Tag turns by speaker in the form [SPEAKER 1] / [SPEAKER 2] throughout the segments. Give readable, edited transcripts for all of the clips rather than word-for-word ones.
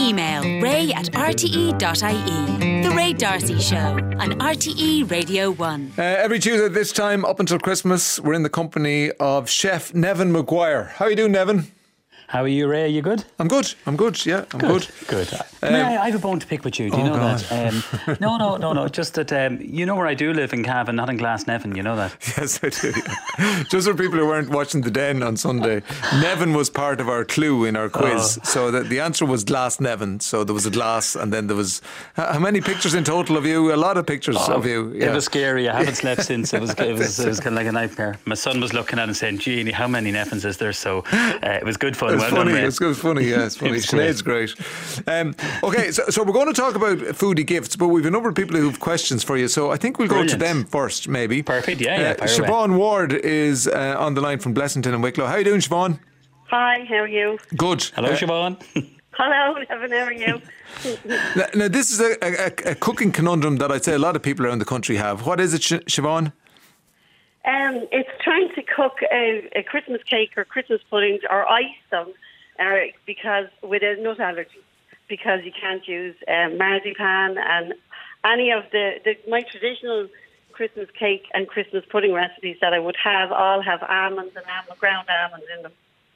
[SPEAKER 1] Email ray@rte.ie. The Ray D'Arcy Show on RTE Radio 1.
[SPEAKER 2] Every Tuesday at this time, up until Christmas, we're in the company of Chef Nevin Maguire. How are you doing, Nevin?
[SPEAKER 3] How are you, Ray? Are you good?
[SPEAKER 2] I'm good, yeah, I'm good.
[SPEAKER 3] Good. I have a bone to pick with you, do you know
[SPEAKER 2] God.
[SPEAKER 3] that? No, just that, you know where I do live in Cavan, not in Glasnevin, you know that?
[SPEAKER 2] Yes, I do. Yeah. Just for people who weren't watching The Den on Sunday, Nevin was part of our clue in our quiz. So the answer was Glasnevin. So there was a glass, and then there was... How many pictures in total of you? A lot of pictures of you. Yeah.
[SPEAKER 3] It was scary. I haven't slept since. It was kind of like a nightmare. My son was looking at it and saying, Jeannie, how many Nevins is there? So it was good fun.
[SPEAKER 2] It's funny. It's funny, yeah. It's funny. Sinead's great. Okay, so we're going to talk about foodie gifts, but we've a number of people who've questions for you. So I think we'll go to them first, maybe.
[SPEAKER 3] Perfect, yeah.
[SPEAKER 2] Siobhan Ward is on the line from Blessington and Wicklow. How are you doing, Siobhan?
[SPEAKER 4] Hi, how are you?
[SPEAKER 2] Good.
[SPEAKER 3] Hello, Siobhan.
[SPEAKER 4] Hello, Nevin, how are you?
[SPEAKER 2] Now, this is a cooking conundrum that I'd say a lot of people around the country have. What is it, Siobhan?
[SPEAKER 4] It's trying to cook a Christmas cake or Christmas puddings or ice them because with a nut allergy, because you can't use marzipan and any of my traditional Christmas cake and Christmas pudding recipes that I would have all have almonds and ground almonds in them.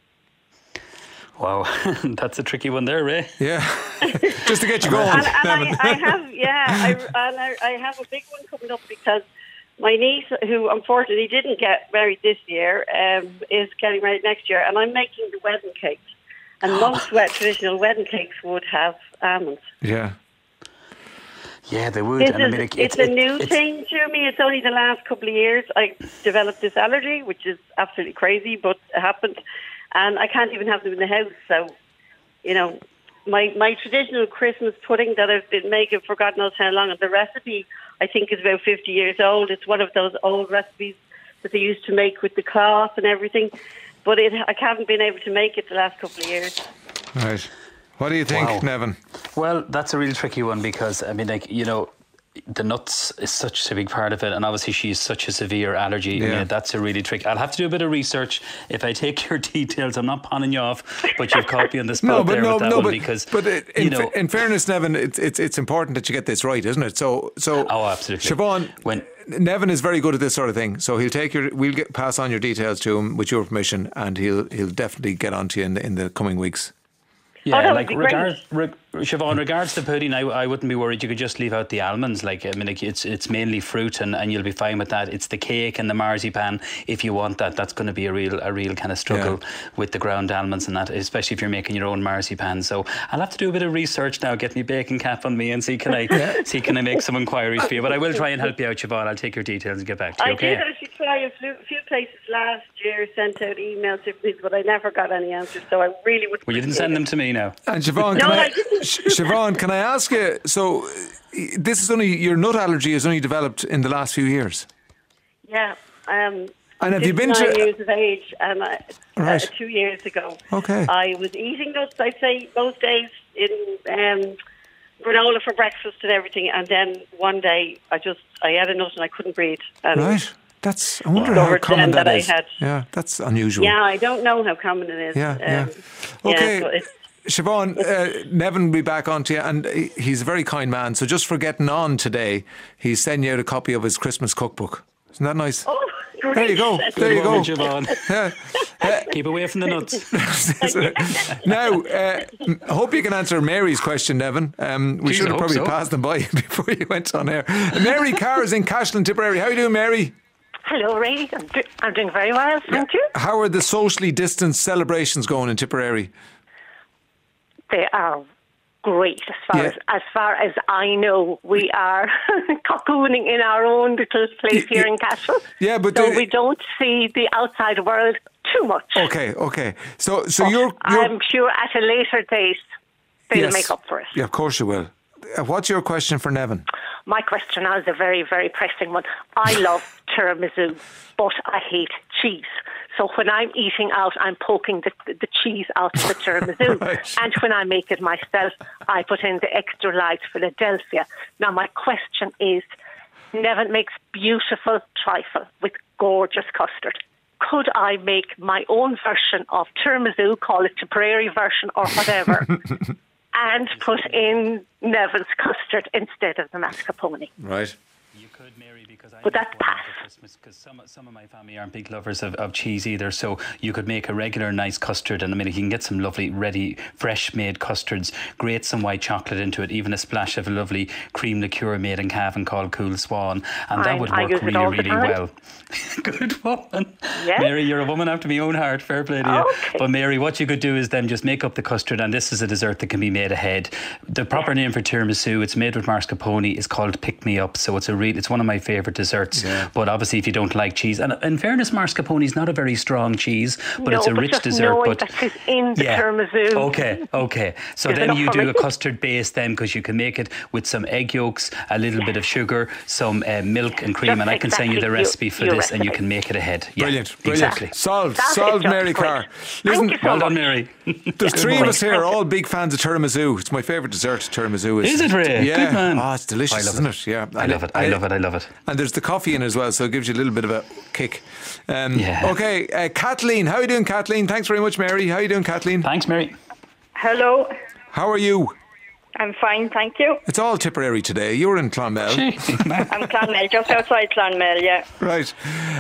[SPEAKER 3] Wow, that's a tricky one there, Ray.
[SPEAKER 2] Yeah, just to get you going.
[SPEAKER 4] I have a big one coming up because my niece, who unfortunately didn't get married this year, is getting married next year, and I'm making the wedding cakes. And most traditional wedding cakes would have almonds.
[SPEAKER 2] Yeah.
[SPEAKER 3] Yeah, they would.
[SPEAKER 4] It's a new thing to me. It's only the last couple of years I developed this allergy, which is absolutely crazy, but it happened. And I can't even have them in the house. So, you know, my traditional Christmas pudding that I've been making for God knows how long, and the recipe I think is about 50 years old. It's one of those old recipes that they used to make with the cloth and everything. But I haven't been able to make it the last couple of years.
[SPEAKER 2] Right. What do you think, Nevin?
[SPEAKER 3] Well, that's a really tricky one because, the nuts is such a big part of it, and obviously she's such a severe allergy.
[SPEAKER 2] Yeah.
[SPEAKER 3] That's a really tricky. I'll have to do a bit of research if I take your details. I'm not pawning you off, but you've caught me on the spot
[SPEAKER 2] in fairness, Nevin, it's important that you get this right, isn't it? So
[SPEAKER 3] absolutely.
[SPEAKER 2] Siobhan, Nevin is very good at this sort of thing, so we'll pass on your details to him with your permission, and he'll definitely get on to you in the coming weeks.
[SPEAKER 3] Yeah, Siobhan, regards to pudding, I wouldn't be worried. You could just leave out the almonds. It's mainly fruit, and you'll be fine with that. It's the cake and the marzipan. If you want that, that's going to be a real kind of struggle with the ground almonds and that, especially if you're making your own marzipan. So I'll have to do a bit of research now, get me baking cap on me, and see can I make some inquiries for you. But I will try and help you out, Siobhan. I'll take your details and get back to you.
[SPEAKER 4] I did actually try a few places last year, sent out emails to people, but I never got any answers. So I really would.
[SPEAKER 3] Well, you didn't send them to me now.
[SPEAKER 2] And Siobhan, Siobhan, can I ask you? So, this is your nut allergy has only developed in the last few years.
[SPEAKER 4] Yeah.
[SPEAKER 2] And have you been
[SPEAKER 4] 9 years of age, and 2 years ago, I was eating nuts, I'd say, most days in granola for breakfast and everything, and then one day I had a nut and I couldn't breathe. And
[SPEAKER 2] I wonder how common that is. Yeah, that's unusual.
[SPEAKER 4] Yeah, I don't know how common it is.
[SPEAKER 2] Yeah. Okay. Siobhan, Nevin will be back on to you, and he's a very kind man. So just for getting on today, he's sending you out a copy of his Christmas cookbook. Isn't that nice?
[SPEAKER 4] Oh, great.
[SPEAKER 2] There you go.
[SPEAKER 3] Siobhan. Keep away from the nuts.
[SPEAKER 2] Now, I hope you can answer Mary's question, Nevin. We should have probably passed them by before you went on air. Mary Carr is in Cashland, Tipperary. How are you doing, Mary?
[SPEAKER 5] Hello, Ray. I'm doing very well, thank you.
[SPEAKER 2] How are the socially distanced celebrations going in Tipperary?
[SPEAKER 5] They are great as far as I know. We are cocooning in our own little place here in Cashel.
[SPEAKER 2] Yeah, but
[SPEAKER 5] we don't see the outside world too much.
[SPEAKER 2] Okay. So
[SPEAKER 5] I'm sure at a later date they'll make up for it.
[SPEAKER 2] Yeah, of course you will. What's your question for Nevin?
[SPEAKER 5] My question now is a very, very pressing one. I love tiramisu, but I hate cheese. So when I'm eating out, I'm poking the cheese out of the tiramisu.
[SPEAKER 2] Right.
[SPEAKER 5] And when I make it myself, I put in the extra light Philadelphia. Now, my question is, Nevin makes beautiful trifle with gorgeous custard. Could I make my own version of tiramisu, call it Tipperary version or whatever, and put in Nevin's custard instead of the mascarpone.
[SPEAKER 2] Right.
[SPEAKER 3] You could, Mary, because I
[SPEAKER 5] But that's pass.
[SPEAKER 3] Christmas, because some of my family aren't big lovers of cheese either. So you could make a regular nice custard, and I mean, you can get some lovely, ready, fresh made custards. Grate some white chocolate into it, even a splash of a lovely cream liqueur made in Cavan called Cool Swan, and that would work really, really well. Good woman,
[SPEAKER 5] Yes.
[SPEAKER 3] Mary. You're a woman after my own heart. Fair play to you.
[SPEAKER 5] Okay.
[SPEAKER 3] But Mary, what you could do is then just make up the custard, and this is a dessert that can be made ahead. The proper name for tiramisu, it's made with mascarpone, is called Pick Me Up. So it's one of my favourite desserts.
[SPEAKER 2] Yeah.
[SPEAKER 3] But obviously, if you don't like cheese, and in fairness, mascarpone is not a very strong cheese, but it's a rich
[SPEAKER 5] just
[SPEAKER 3] dessert.
[SPEAKER 5] knowing
[SPEAKER 3] But
[SPEAKER 5] that it's in the tiramisu.
[SPEAKER 3] Okay. So
[SPEAKER 5] Is
[SPEAKER 3] then
[SPEAKER 5] enough
[SPEAKER 3] you
[SPEAKER 5] for
[SPEAKER 3] do
[SPEAKER 5] me.
[SPEAKER 3] a custard base then, because you can make it with some egg yolks, a little bit of sugar, some milk and cream,
[SPEAKER 5] Just
[SPEAKER 3] and I can send you the
[SPEAKER 5] exactly
[SPEAKER 3] recipe for
[SPEAKER 5] your
[SPEAKER 3] this, and you
[SPEAKER 5] recipe.
[SPEAKER 3] can make it ahead. Yeah,
[SPEAKER 2] Brilliant.
[SPEAKER 3] Exactly.
[SPEAKER 2] Solved.
[SPEAKER 5] That is
[SPEAKER 2] Solved,
[SPEAKER 5] just
[SPEAKER 2] Mary
[SPEAKER 5] great.
[SPEAKER 2] Carr.
[SPEAKER 5] Thank
[SPEAKER 2] Listen,
[SPEAKER 5] you so
[SPEAKER 3] Well
[SPEAKER 5] much.
[SPEAKER 3] done, Mary.
[SPEAKER 2] there's three of
[SPEAKER 5] Good
[SPEAKER 2] us here,
[SPEAKER 5] morning.
[SPEAKER 2] all big fans of tiramisu. It's my favourite dessert, tiramisu.
[SPEAKER 3] Is it, Ray?
[SPEAKER 2] Yeah.
[SPEAKER 3] Good man.
[SPEAKER 2] Oh, it's delicious, isn't it? Yeah.
[SPEAKER 3] I love it. I love it.
[SPEAKER 2] And there's the coffee in it as well, so it gives you a little bit of a kick.
[SPEAKER 3] Yeah.
[SPEAKER 2] Okay, Kathleen. How are you doing, Kathleen? Thanks very much, Mary. How are you doing, Kathleen?
[SPEAKER 3] Thanks, Mary.
[SPEAKER 6] Hello,
[SPEAKER 2] How are you?
[SPEAKER 6] I'm fine, thank you.
[SPEAKER 2] It's all Tipperary today. You're in Clonmel.
[SPEAKER 6] I'm Clonmel, just outside Clonmel, yeah.
[SPEAKER 2] Right.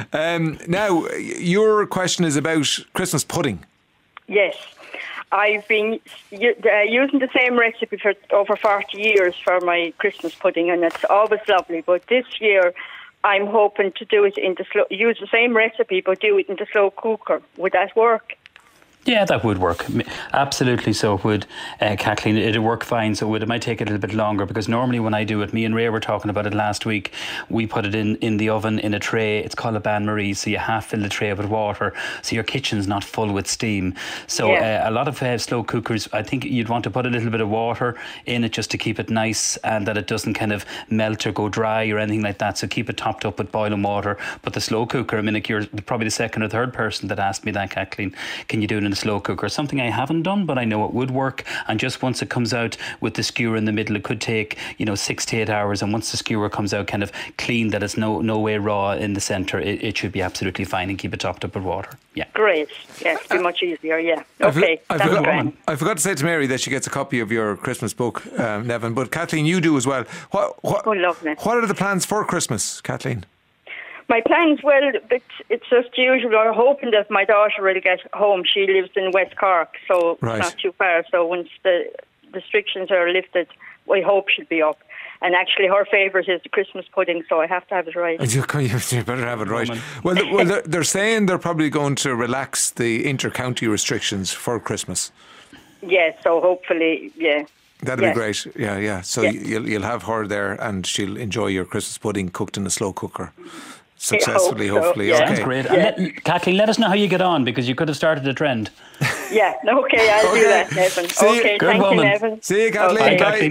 [SPEAKER 2] Now, your question is about Christmas pudding.
[SPEAKER 6] Yes. I've been using the same recipe for over 40 years for my Christmas pudding, and it's always lovely. But this year, I'm hoping to do it use the same recipe, but do it in the slow cooker. Would that work?
[SPEAKER 3] Yeah, that would work. Absolutely, so it would, Kathleen. It'd work fine. So it might take a little bit longer, because normally when I do it, me and Ray were talking about it last week, we put it in the oven in a tray. It's called a bain-marie, so you half fill the tray with water, so your kitchen's not full with steam. So a lot of slow cookers, I think you'd want to put a little bit of water in it just to keep it nice and that it doesn't kind of melt or go dry or anything like that. So keep it topped up with boiling water. But the slow cooker, I mean, you're probably the second or third person that asked me that, Kathleen. Can you do it in a slow cooker? Something I haven't done, but I know it would work. And just once it comes out with the skewer in the middle, it could take 6 to 8 hours. And once the skewer comes out kind of clean, that it's no way raw in the centre, it should be absolutely fine, and keep it topped up with water. Yeah.
[SPEAKER 6] Great. Yeah, it'd be much easier, yeah. Okay, that's great.
[SPEAKER 2] I forgot to say to Mary that she gets a copy of your Christmas book, Nevin. But Kathleen, you do as well.
[SPEAKER 6] Oh, lovely.
[SPEAKER 2] What are the plans for Christmas, Kathleen?
[SPEAKER 6] My plans, well, it's just usual. I'm hoping that my daughter will get home. She lives in West Cork, so
[SPEAKER 2] Right.
[SPEAKER 6] it's not too far. So once the restrictions are lifted, I hope she'll be up. And actually, her favourite is the Christmas pudding, so I have to have it right.
[SPEAKER 2] You better have it right. Well, they're saying they're probably going to relax the inter-county restrictions for Christmas.
[SPEAKER 6] Yeah, so hopefully, yeah.
[SPEAKER 2] That'd be great. Yeah. So you'll have her there, and she'll enjoy your Christmas pudding cooked in a slow cooker. Successfully,
[SPEAKER 6] I hope so,
[SPEAKER 2] hopefully.
[SPEAKER 6] yeah.
[SPEAKER 2] Okay.
[SPEAKER 3] Sounds great.
[SPEAKER 6] Yeah.
[SPEAKER 3] And Kathleen, let us know how you get on, because you could have started a trend.
[SPEAKER 6] Yeah, okay, I'll do that, Nevin.
[SPEAKER 2] See you.
[SPEAKER 6] Okay,
[SPEAKER 3] Good
[SPEAKER 6] thank
[SPEAKER 3] woman.
[SPEAKER 6] you, Nevin.
[SPEAKER 2] See you, Kathleen.
[SPEAKER 6] Okay.
[SPEAKER 3] Kathleen.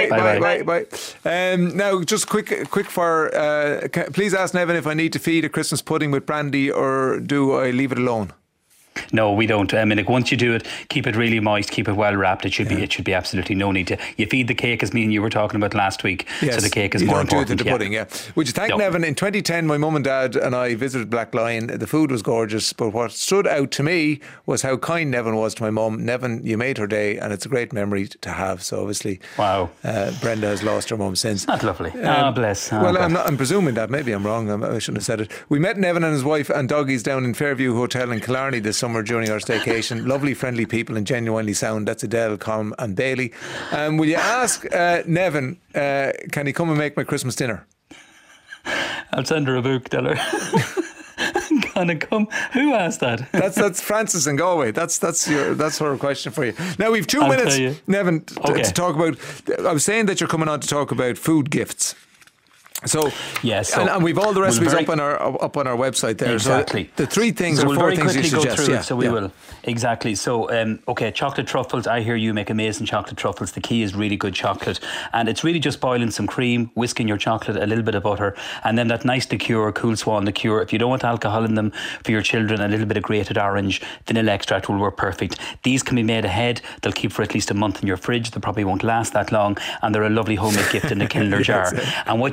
[SPEAKER 2] Bye. Now, just quick for. Please ask Nevin if I need to feed a Christmas pudding with brandy, or do I leave it alone?
[SPEAKER 3] No, we don't. I mean, once you do it, keep it really moist, keep it well wrapped. It should be absolutely no need to. You feed the cake, as me and you were talking about last week.
[SPEAKER 2] Yes,
[SPEAKER 3] so the cake is
[SPEAKER 2] you
[SPEAKER 3] more
[SPEAKER 2] don't
[SPEAKER 3] important.
[SPEAKER 2] do the pudding, yeah. Would you thank
[SPEAKER 3] No.
[SPEAKER 2] Nevin? In 2010, my mum and dad and I visited Black Lion. The food was gorgeous, but what stood out to me was how kind Nevin was to my mum. Nevin, you made her day, and it's a great memory to have. So obviously,
[SPEAKER 3] Wow.
[SPEAKER 2] Brenda has lost her mum since.
[SPEAKER 3] That's lovely. Bless.
[SPEAKER 2] Well,
[SPEAKER 3] bless.
[SPEAKER 2] I'm presuming that. Maybe I'm wrong. I shouldn't have said it. We met Nevin and his wife and doggies down in Fairview Hotel in Killarney this summer during our staycation. Lovely, friendly people and genuinely sound. That's Adele, Colm and Bailey. Will you ask Nevin, can he come and make my Christmas dinner?
[SPEAKER 3] I'll send her a book, tell her. Gonna come. Who asked that?
[SPEAKER 2] That's Francis in Galway. That's her question for you. Now we've 2
[SPEAKER 3] I'll
[SPEAKER 2] minutes,
[SPEAKER 3] tell you.
[SPEAKER 2] Nevin,
[SPEAKER 3] Okay.
[SPEAKER 2] to talk about. I was saying that you're coming on to talk about food gifts. So
[SPEAKER 3] Yes,
[SPEAKER 2] and we've all the recipes
[SPEAKER 3] very-
[SPEAKER 2] up on our website there.
[SPEAKER 3] Exactly.
[SPEAKER 2] So the 3 things
[SPEAKER 3] so
[SPEAKER 2] or
[SPEAKER 3] we'll
[SPEAKER 2] 4
[SPEAKER 3] very
[SPEAKER 2] things you
[SPEAKER 3] quickly go
[SPEAKER 2] suggest.
[SPEAKER 3] through
[SPEAKER 2] Yeah,
[SPEAKER 3] it, so we will. Exactly. So, okay, chocolate truffles. I hear you make amazing chocolate truffles. The key is really good chocolate. And it's really just boiling some cream, whisking your chocolate, a little bit of butter, and then that nice liqueur, Cool Swan liqueur. If you don't want alcohol in them for your children, a little bit of grated orange, vanilla extract will work perfect. These can be made ahead. They'll keep for at least a month in your fridge. They probably won't last that long. And they're a lovely homemade gift in a Kinder jar. And what you do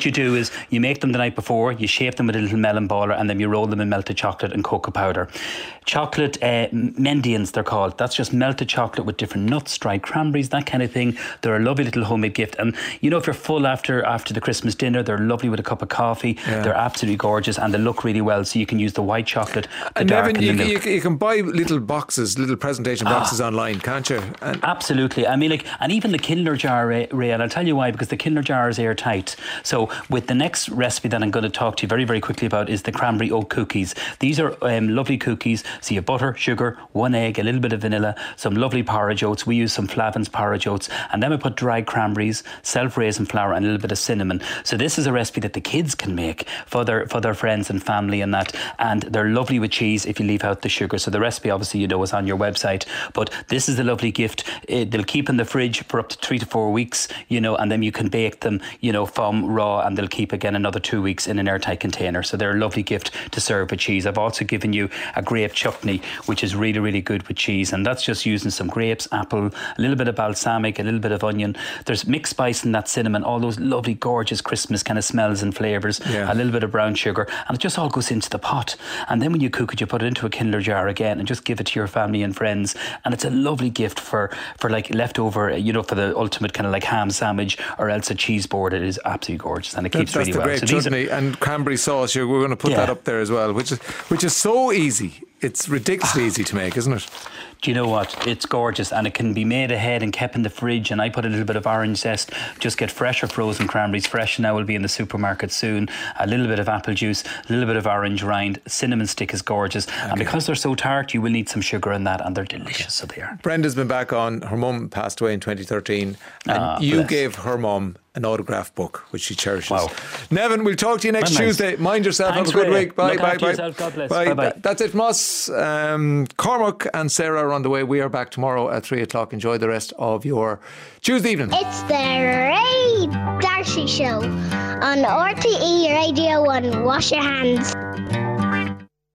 [SPEAKER 3] is you make them the night before, you shape them with a little melon baller, and then you roll them in melted chocolate and cocoa powder. Chocolate mendians, they're called. That's just melted chocolate with different nuts, dried cranberries, that kind of thing. They're a lovely little homemade gift. And you know, if you're full after the Christmas dinner, they're lovely with a cup of coffee. Yeah. They're absolutely gorgeous, and they look really well. So you can use the white chocolate, the dark, and the milk.
[SPEAKER 2] You can buy little boxes, little presentation boxes online, can't you?
[SPEAKER 3] Absolutely. I mean, like, and even the Kindler jar, Ray, and I'll tell you why, because the Kindler jar is airtight. So with the next recipe that I'm going to talk to you very, very quickly about is the cranberry oat cookies. These are lovely cookies. So you have butter, sugar, 1 egg, a little bit of vanilla, some lovely porridge oats. We use some Flavin's porridge oats, and then we put dried cranberries, self-raising flour, and a little bit of cinnamon. So this is a recipe that the kids can make for their friends and family and that, and they're lovely with cheese if you leave out the sugar. So the recipe, obviously, you know, is on your website, but this is a lovely gift. They'll keep in the fridge for up to 3 to 4 weeks, you know, and then you can bake them, you know, from raw, and they'll keep again another 2 weeks in an airtight container. So they're a lovely gift to serve with cheese. I've also given you a grape chutney, which is really, really good with cheese, and that's just using some grapes, apple, a little bit of balsamic, a little bit of onion. There's mixed spice in that cinnamon, all those lovely, gorgeous Christmas kind of smells and flavours, a little bit of brown sugar, and it just all goes into the pot. And then when you cook it, you put it into a Kindler jar again and just give it to your family and friends. And it's a lovely gift for like leftover, you know, for the ultimate kind of like ham sandwich or else a cheese board. It is absolutely gorgeous, and it keeps really well. That's the grape chutney
[SPEAKER 2] and cranberry sauce. We're going to put that up there as well, which is so easy. It's ridiculously easy to make, isn't it?
[SPEAKER 3] Do you know what? It's gorgeous, and it can be made ahead and kept in the fridge. And I put a little bit of orange zest, just get fresh or frozen cranberries. Fresh now will be in the supermarket soon. A little bit of apple juice, a little bit of orange rind. Cinnamon stick is gorgeous. Okay. And because they're so tart, you will need some sugar in that, and they're delicious, so they are.
[SPEAKER 2] Brenda's been back on. Her mum passed away in 2013, and you gave her mum an autograph book, which she cherishes. Wow. Nevin, we'll talk to you next Tuesday. Mind yourself.
[SPEAKER 3] Thanks,
[SPEAKER 2] have a good week. Bye.
[SPEAKER 3] Look after yourself. God bless.
[SPEAKER 2] Bye. That's it from us. Cormac and Sarah are on the way. We are back tomorrow at 3 o'clock. Enjoy the rest of your Tuesday evening.
[SPEAKER 7] It's the Ray Darcy Show on RTE Radio 1. Wash your hands.